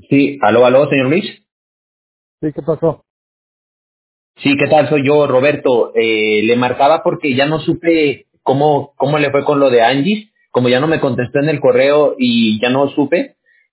Sí, aló, señor Luis. Sí, ¿qué pasó? Sí, ¿qué tal? Soy yo, Roberto. Le marcaba porque ya no supe cómo le fue con lo de Angie. Como ya no me contestó en el correo y ya no supe,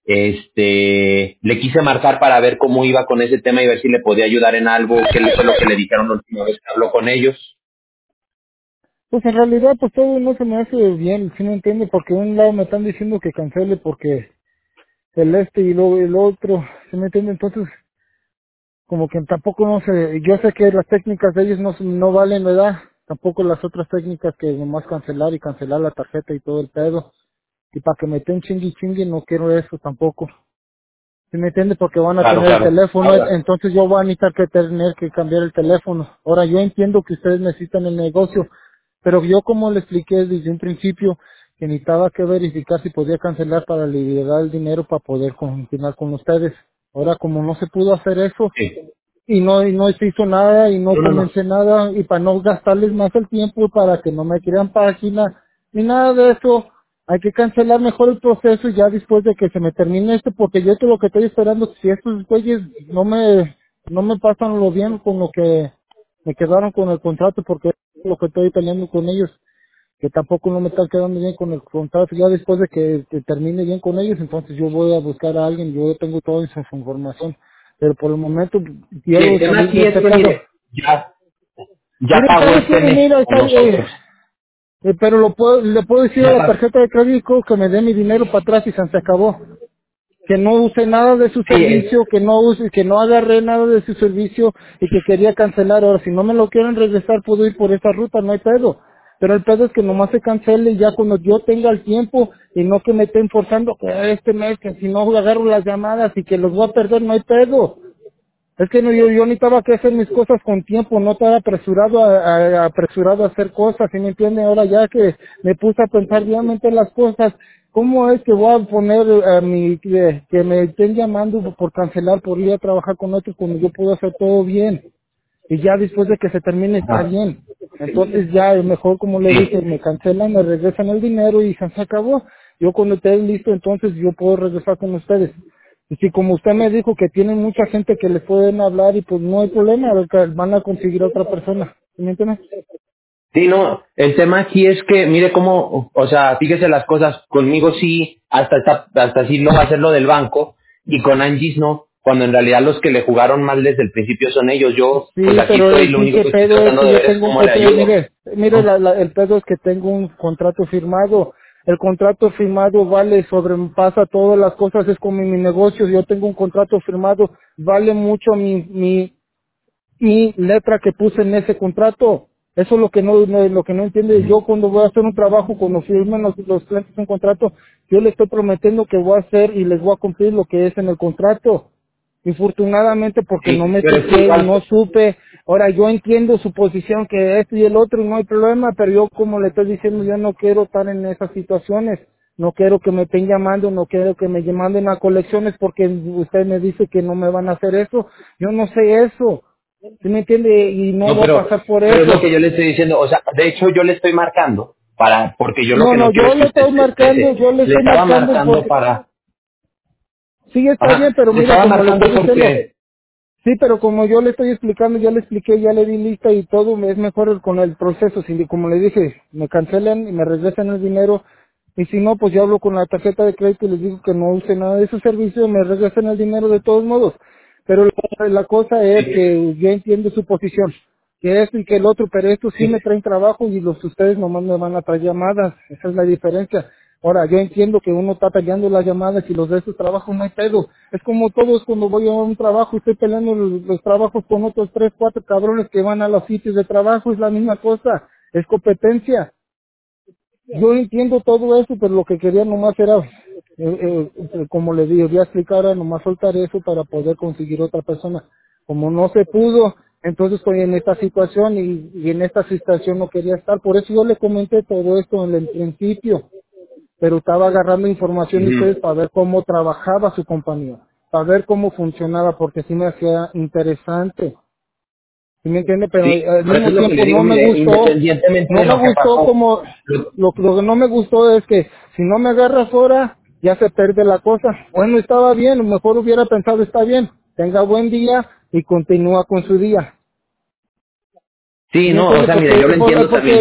le quise marcar para ver cómo iba con ese tema y ver si le podía ayudar en algo, qué fue lo que le dijeron la última vez que habló con ellos. Pues en realidad, pues todo no se me hace bien, ¿sí me entiende? Porque de un lado me están diciendo que cancele porque el y luego el otro, ¿sí me entiende? Entonces, como que tampoco no sé, yo sé que las técnicas de ellos no valen, ¿verdad? Tampoco las otras técnicas que nomás cancelar y cancelar la tarjeta y todo el pedo. Y para que me estén chingui chingui, no quiero eso tampoco. ¿Sí me entiende? Porque van a Claro, tener el claro. teléfono, Ahora, entonces yo voy a necesitar que tener que cambiar el teléfono. Ahora, yo entiendo que ustedes necesitan el negocio, pero yo como le expliqué desde un principio, que necesitaba que verificar si podía cancelar para liberar el dinero para poder continuar con ustedes. Ahora, como no se pudo hacer eso, sí. y no se hizo nada y no No, no, no. comencé nada y para no gastarles más el tiempo para que no me crean página ni nada de eso, hay que cancelar mejor el proceso y ya después de que se me termine esto, porque yo todo lo que estoy esperando, si estos güeyes no me pasan lo bien con lo que me quedaron con el contrato, porque es lo que estoy peleando con ellos, que tampoco no me están quedando bien con el contrato. Ya después de que termine bien con ellos, entonces yo voy a buscar a alguien, yo tengo toda esa información, pero por el momento Sí, quiero el tema salir aquí de es este que, pedo. mire, ya Mire, pagó ¿sabe este qué? mes Mira, con nosotros. pero le puedo decir a Ya la pagó. tarjeta de crédito que me dé mi dinero para atrás y se acabó. Que no use nada de su Sí, servicio, que no agarré nada de su servicio y que quería cancelar. Ahora, si no me lo quieren regresar, puedo ir por esa ruta, no hay pedo. Pero el pedo es que nomás se cancele y ya cuando yo tenga el tiempo y no que me estén forzando que este mes, que si no agarro las llamadas y que los voy a perder, no hay pedo. Es que no, yo necesitaba que hacer mis cosas con tiempo, no estaba apresurado a hacer cosas, ¿sí me entiende? Ahora ya que me puse a pensar realmente las cosas, ¿cómo es que voy a poner que me estén llamando por cancelar, por ir a trabajar con otros cuando yo puedo hacer todo bien? Y ya después de que se termine está Ajá. bien. Entonces ya mejor, como le dije, me cancelan, me regresan el dinero y se acabó. Yo cuando esté listo, entonces yo puedo regresar con ustedes. Y si como usted me dijo que tienen mucha gente que les pueden hablar y pues no hay problema, que van a conseguir a otra persona. ¿Sí me entiendes? Sí, no, el tema aquí es que, mire cómo, o sea, fíjese las cosas, conmigo sí, hasta sí no va a ser lo del banco, y con Angie's no, cuando en realidad los que le jugaron mal desde el principio son ellos. Yo, pues Sí, aquí pero estoy, el lo único pinche que estoy pedo es tratando que de yo ver es tengo, cómo le ayudo, mire, ¿no? el pedo es que tengo un contrato firmado. El contrato firmado vale, sobrepasa todas las cosas, es como en mi negocio, yo tengo un contrato firmado, vale mucho mi letra que puse en ese contrato. Eso es lo que no entiende. Yo cuando voy a hacer un trabajo, cuando firman los clientes un contrato, yo les estoy prometiendo que voy a hacer y les voy a cumplir lo que es en el contrato. Infortunadamente porque no Sí, me pero es que fijé y igual, no supe. Ahora yo entiendo su posición que esto y el otro no hay problema, pero yo como le estoy diciendo, yo no quiero estar en esas situaciones. No quiero que me estén llamando, no quiero que me manden a colecciones porque usted me dice que no me van a hacer eso. Yo no sé eso. ¿Sí me entiende? Y no no, voy a pasar por pero es lo eso. que yo le estoy diciendo, o sea, de hecho yo le estoy marcando, porque yo lo No, que no no, quiero yo es que le usted estoy se marcando, estrese. Le estaba marcando porque sí está bien, ajá, pero le mire estaba como le marcando estoy diciendo, porque, sí, pero como yo le estoy explicando, ya le expliqué, ya le di lista y todo, es mejor con el proceso. Si, como le dije, me cancelan y me regresan el dinero, y si no, pues yo hablo con la tarjeta de crédito y les digo que no use nada de su servicio, me regresan el dinero de todos modos. Pero la cosa es que yo entiendo su posición, que esto y que el otro, pero estos sí me traen trabajo y los ustedes nomás me van a traer llamadas, esa es la diferencia. Ahora, yo entiendo que uno está peleando las llamadas y los de estos trabajos no hay pedo. Es como todos cuando voy a un trabajo y estoy peleando los trabajos con otros 3, 4 cabrones que van a los sitios de trabajo, es la misma cosa, es competencia. Yo entiendo todo eso, pero lo que quería nomás era, como le digo, ya explicar, era nomás soltar eso para poder conseguir otra persona. Como no se pudo, entonces estoy en esta situación y en esta situación no quería estar. Por eso yo le comenté todo esto en el principio, pero estaba agarrando información de ustedes ujú, para ver cómo trabajaba su compañía, para ver cómo funcionaba, porque sí me hacía interesante. ¿Sí me entiende? Pero sí, al por eso mismo es lo que tiempo le digo, mire, independientemente no de me lo que gustó pasó, como, lo- lo que no me gustó es que si no me agarras ahora, ya se pierde la cosa. Bueno, estaba bien, mejor hubiera pensado, está bien, tenga buen día y continúa con su día. Sí, ¿Me no, o entiende? sea, mire, yo lo entiendo también.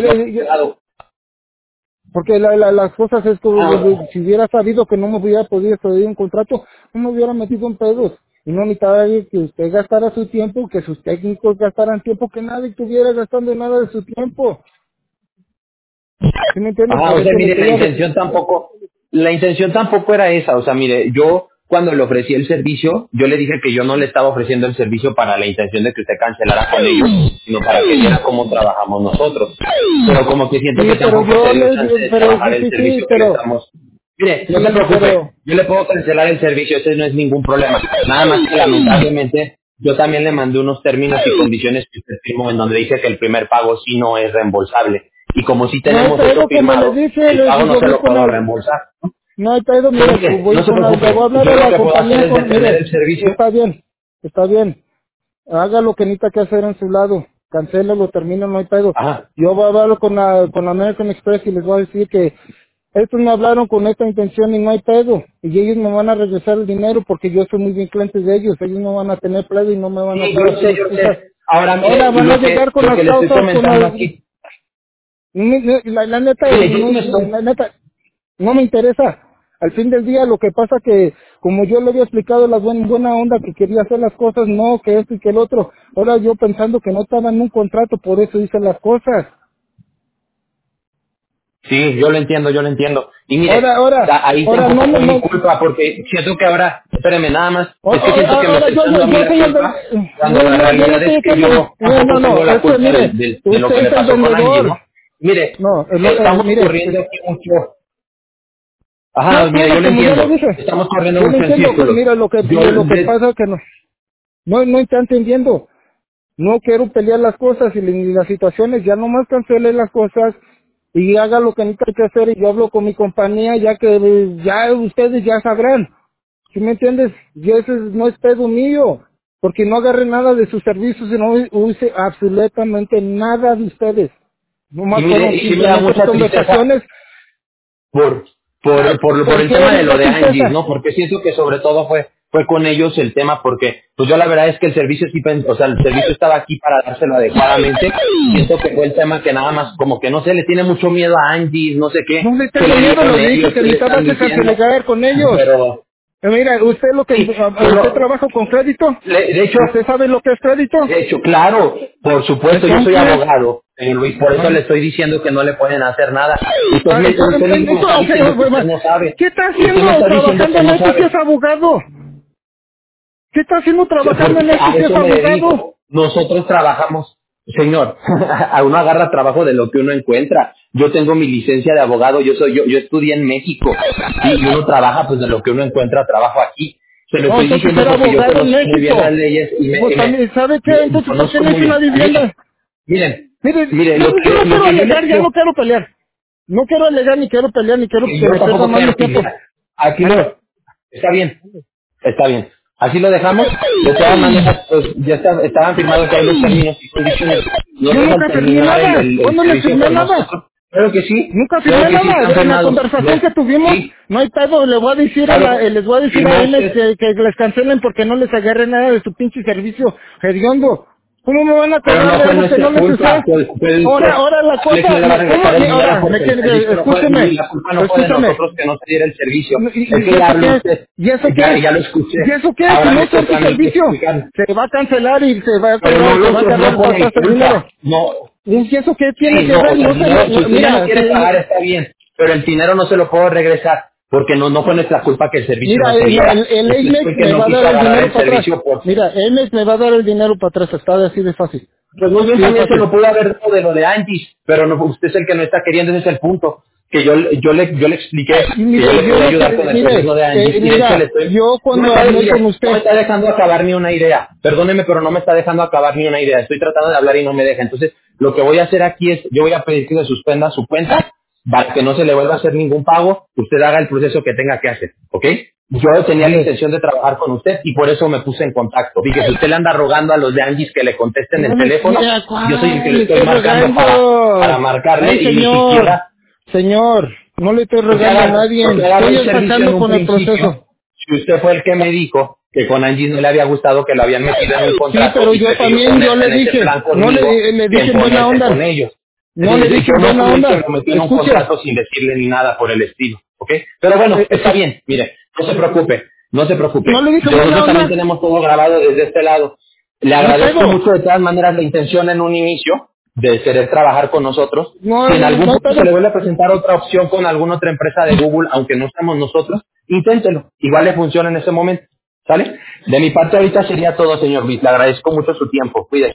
Porque las cosas es que si hubiera sabido que no me hubiera podido pedir un contrato, no me hubiera metido en pedos. Y no necesitaba que usted gastara su tiempo, que sus técnicos gastaran tiempo, que nadie estuviera gastando nada de su tiempo. ¿Sí me entiende? Ajá, Por o sea, eso le mire, estoy la intención tampoco era esa, o sea, mire, yo cuando le ofrecí el servicio, yo le dije que yo no le estaba ofreciendo el servicio para la intención de que usted cancelara con ellos, sino para que viera cómo trabajamos nosotros. Pero como que siento Sí, que pero tampoco yo se dio chance de pero trabajar el sí, sí, servicio que le pero, estamos. Mire, no se sí, preocupe, pero, yo le puedo cancelar el servicio, ese no es ningún problema. Nada más que lamentablemente yo también le mandé unos términos y condiciones que usted firmó en donde dice que el primer pago sí no es reembolsable. Y como sí no hay tenemos eso pedo, como le firmado, dije, el pago no yo se voy lo con puedo el, reembolsar. no hay pedo, Pero mire, mire, voy no se con el, le voy a preocupe, hablar a yo lo la que puedo hacer compañía es con, detener mire, el servicio. está bien, haga lo que necesita que hacer en su lado, cancélalo, termina, no hay pedo. Ajá. Yo voy a hablar con la American Express y les voy a decir que estos me hablaron con esta intención y no hay pedo. Y ellos me van a regresar el dinero porque yo soy muy bien cliente de ellos. Ellos no van a tener pedo y no me van a Sí, estar haciendo yo excusas. sé. Ahora Ahora mire, van a llegar con lo las que le estoy causas, con comentando las... aquí, La neta, mire, yo no estoy, la neta, no me interesa. Al fin del día, lo que pasa que, como yo le había explicado la buena onda que quería hacer las cosas, no, que esto y que el otro. Ahora yo pensando que no estaba en un contrato, por eso hice las cosas. sí, yo lo entiendo, yo lo entiendo. Y mire, ahí Ahora, tampoco no, no, fue mi no. culpa porque siento que ahora, espéreme nada más, es que siento que me Ahora, está echando a mí yo la soy el culpa cuando la yo no realidad estoy es que echando, yo tampoco no, tengo la es que culpa mire, de lo usted que le es el pasó con Angie, vendedor. ¿no? Mire, No, estamos mire, corriendo aquí mucho. no hay Ajá, mire, pedo, yo lo como yo le entiendo. dije. Estamos corriendo Yo le mucho en entiendo, círculos. mira, Yo, lo que pasa es que no está entendiendo. No quiero pelear las cosas y las situaciones, ya nomás cancele las cosas y haga lo que necesita que hacer y yo hablo con mi compañía ya que ya ustedes ya sabrán. ¿Sí me entiendes? Y eso no es pedo mío, porque no agarré nada de sus servicios y no use absolutamente nada de ustedes. y Nomás mire, fueron y sí me da simplemente mucha tristeza conversaciones. por, por ¿Por el qué tema de lo ahorita de Angie, tristeza? ¿no? Porque siento que sobre todo fue con ellos el tema, porque pues yo la verdad es que el servicio sí, o sea, el servicio estaba aquí para dárselo adecuadamente. Siento que fue el tema que nada más, como que no sé, le tiene mucho miedo a Angie, no sé qué, No le que tengo le miedo, dieron le dije ellos, que que le necesitaba están que diciendo, caer con ellos. pero Mira, sí, usted pero trabaja con crédito. de hecho, ¿Usted sabe lo que es crédito? claro, por supuesto, yo soy Entonces, abogado, Luis, por eso le estoy diciendo que no le pueden hacer nada. Y pues usted mismo me está okay, diciendo que usted no sabe. ¿qué está Usted me haciendo está diciendo trabajando que en no eso si sabe. es abogado? ¿Qué está haciendo trabajando en Porque eso a si es eso me abogado? dedico. Nosotros trabajamos, señor, a uno agarra trabajo de lo que uno encuentra. Yo tengo mi licencia de abogado, yo estudié en México y uno trabaja pues de lo que uno encuentra trabajo aquí. Se lo No, estoy entonces diciendo era porque yo abogado en conozco muy bien las México. leyes y Pues también, ¿sabe qué? me Entonces, ¿por qué conozco no muy hice una bien. vivienda? Miren, Mire, mire, yo no lo quiero que yo le alegar, ya no quiero, quiero pelear. No quiero alegar, ni quiero pelear, ni quiero y que yo me pierda tampoco más mi quiero tiempo. pelear. Aquí Mande. está bien. Está bien. Así lo dejamos. De todas maneras, pues ya estaban firmados todos los términos y condiciones. Yo Nosotros al nunca firmé terminar nada. el ¿Cuándo les servicio firmé con nada? nosotros, Nunca claro firmé que sí nada. están En la firmados. conversación que tuvimos, Sí, no hay pedo. Le voy a decir claro, les voy a decir a firmó Enes usted. que les cancelen porque no les agarre nada de su pinche servicio hediondo. ¿Cómo me van a Pero cobrar no de fue algo que no nuestra les usé? culpa. Pues usted, Ahora la Alex cosa, no le va a ¿cómo? regresar el dinero Ahora, porque el servicio no fue, y escúcheme, la culpa no fue de escúchame. nosotros que no se diera el servicio. Es ¿Y que ya eso habló qué? usted, ¿Y eso qué? ya lo escuché. ¿Y eso qué? Si Ahora no me usar toca su a mí que servicio, explicar. se va a cancelar y se va a Pero no cobrar, se lo va a usó, cargar no por para mi atrás el dinero. culpa. No, ¿Y eso qué tiene sí, que no, ver? o sea, No el dinero, si se, usted ya no mira, quiere pagar está bien, pero el dinero no se lo puedo regresar porque no fue nuestra culpa que el servicio mira, no se diera. el Usted fue AMEX el que me no va a quiso dar el agarrar dinero el para atrás. servicio por... Mira, AMEX me va a dar el dinero para atrás, está así de fácil. Pues muy bien, Así de también se fácil. lo pudo haber dado de lo de Angie, pero no, usted es el que no está queriendo, ese es el punto. Que yo le expliqué Y que yo mire, le yo podía no ayudar sé, con el mire, proceso de Angie y de hecho le estoy... yo No me cuando está, hablé con mire, no me usted, está dejando acabar ni una idea. Perdóneme, pero no me está dejando acabar ni una idea. Estoy tratando de hablar y no me deja. Entonces, lo que voy a hacer aquí es, yo voy a pedir que se suspenda su cuenta para que no se le vuelva a hacer ningún pago. Usted haga el proceso que tenga que hacer, ¿ok? Yo tenía la mire, intención de trabajar con usted y por eso me puse en contacto. Dije, si usted le anda rogando a los de Angie que le contesten el no teléfono, yo soy el que le le estoy estoy marcando rogando. para marcarle Ay, y ni siquiera... señor, No le estoy Porque regando a haga, nadie. porque haga el Estoy servicio en empezando un con el principio. proceso. Si usted fue el que me dijo que con Angie no le había gustado que lo habían metido en un Sí, contrato pero y yo prefirió también, yo ponerse le en ese dije, plan no conmigo le que dije en en buena ponerse con onda. ellos. No le dije Yo en no buena fui el que onda. lo metió en un Escuche, contrato sin decirle ni nada por el estilo, ¿ok? Pero bueno, está escuche, bien, mire, no se preocupe, no se no preocupe. le dije buena Nosotros también onda. tenemos todo grabado desde este lado. Le No hay agradezco pedo. mucho de todas maneras la intención en un inicio de querer trabajar con nosotros. No, Si en algún no hay punto se pedo. le vuelve a presentar otra opción con alguna otra empresa de Google, aunque no estamos nosotros, inténtelo. Igual le funciona en ese momento. ¿Sale? De mi parte ahorita sería todo, señor Luis. Le agradezco mucho su tiempo. Cuídese.